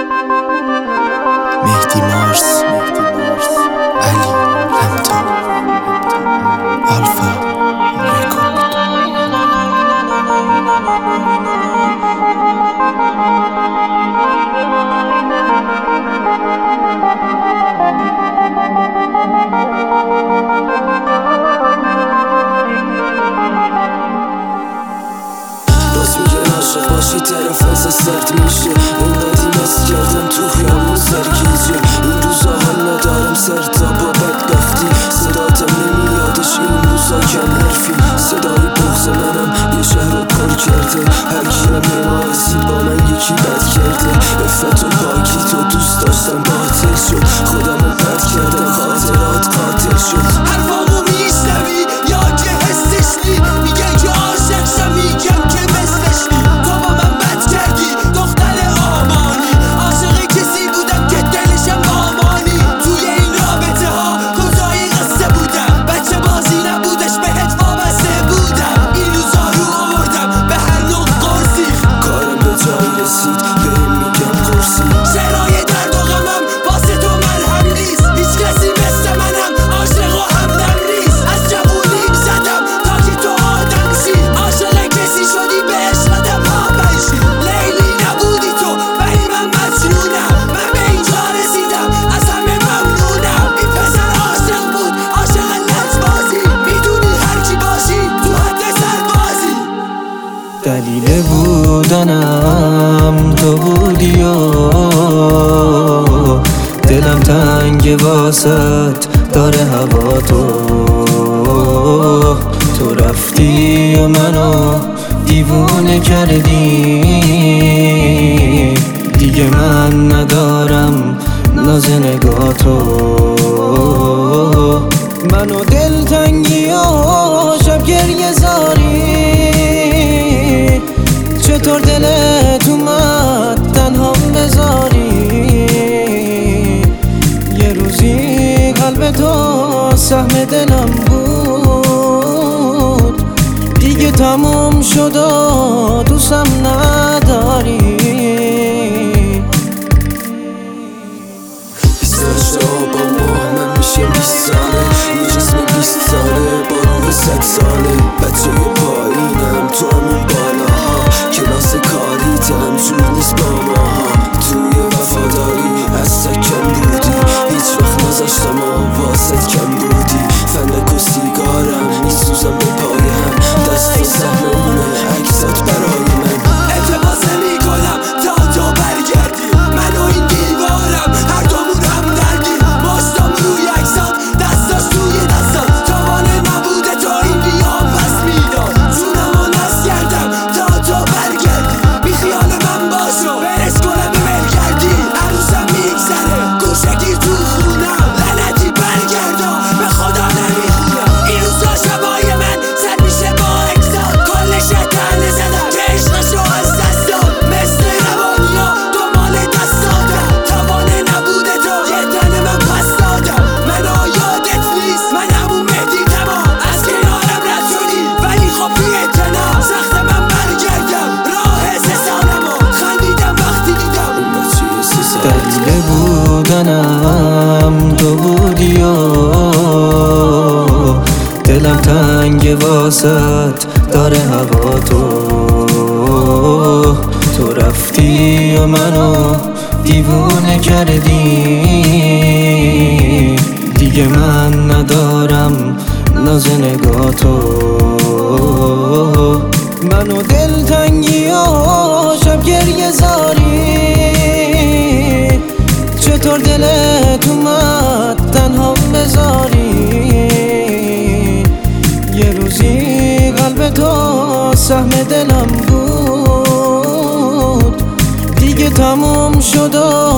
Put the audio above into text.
مهدی مارس، علی همتا، آلفا رکورد. راست میگن عاشق باشی طرف از سرد میشه. اینقدی مست کردم تو خیابون سرگیجه. این روزا حال ندارم سرتا با بدبختی. صداتم نمیادش این روزا کم حرفی. صدای بغض منم یه شهر رو پر کرده. هر کیم نمایزی با من یکی بد کرده. افت و پاکی تو دوست داشتم باطل شد. خودم رو بد کردم خاطرات قاتل شد. حرفامو میشنوی یا که حسش نی؟ میگن که عاشق شم میگم که مثلش نی. تو با من بد کردی دختر آمانی. عاشق کسی بودم که دلشم آمانی. توی این رابطه ها کجای قصه بودم؟ بچه بازی نبودش بهت وابسته بودم. این روزا رو آوردم به هر نوع قرصی. کارم به جایی رسید بهم میگم قرصی. شعرهای درد و غمم واسه تو مرهم نیست. هیچ کسی مثل منم عاشق و همدم نیست. از جوونیم زدم تا که تو آدم شی. عاشق کسی شدی به عشقتم پابند شی. لیلی نبودی تو ولی من مجنونم. من به اینجا رسیدم از همه ممنونم. این پسر عاشق بود عاشق لجبازی. میدونی هر کی باشی تو حد سربازی. دلیل بودنم تو بودی و دلم تنگ واسط داره هوا تو رفتی و منو دیوونه کردی. دیگه من ندارم ناز نگاهتو. منو دلتنگی و شب گریه زاری. چطور دلت اومد تنهام بذاری؟ یه روزی قلب تو سهم دلم بود. دیگه تموم شد و دوستم نداری. 28 با ماه من میشه 20 ساله. یه جسم 20 ساله با روح 100 ساله. بچه پایینم تو همون بالاها. کلاس کاریتم جور نیست با ماها. توی وفاداری از کم بودی. هیچ وقت نذاشتم واسط کم بودی. فندک و سیگارم میسوزم به پای هم. دست و سهمونه عکسات برای من. التماس نمی‌کنم تا تو برگردی. من و این دیوارم هر دومون هم دردیم. ماشتام روی عکسات دستاش توی دستات. توانه نبوده تا این بیام پس میداد. جونمو نست کردم تا تو برگردی. بی خیال من باشو برس کنم به برگردی. عروسم میگذره گوشه گیر تو خونم. لعنتی برگردا به خدا نمیخونم. این روزا شبای من سر میشه با اکسات. کلش تنه زدم که عشقشو از دست داد. مثل روانیا دنبال دست دادم. توانه نبوده تو یه تنه من پس دادم. منو یادت نیست من همون مهدی تمام. از کنارم رد شدی ولی خب بی اعتنا. سخت من برگردم راه 3 سالمو. خندیدم وقتی دیدم اون بچه 3 سالت. دلیل بودنم تو بودی و دلم تنگ واسط داره هوا تو رفتی و منو دیوونه کردی. دیگه من ندارم ناز نگاهتو. منو دلتنگی و شب گریه زاری. چطور دلت اومد تنهام بذاری؟ یه روزی قلب تو سهم دلم بود. دیگه تموم شد و